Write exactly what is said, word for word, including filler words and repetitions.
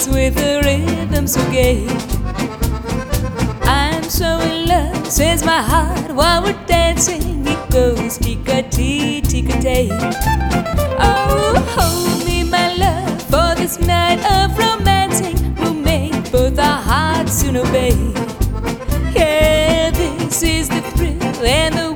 beats with a rhythm so gay. I'm so in love, says my heart while we're dancing. It goes tick-a-tee, tick-a-tay. Oh, hold me, my love, for this night of romancing will make both our hearts soon obey. Yeah, this is the thrill and the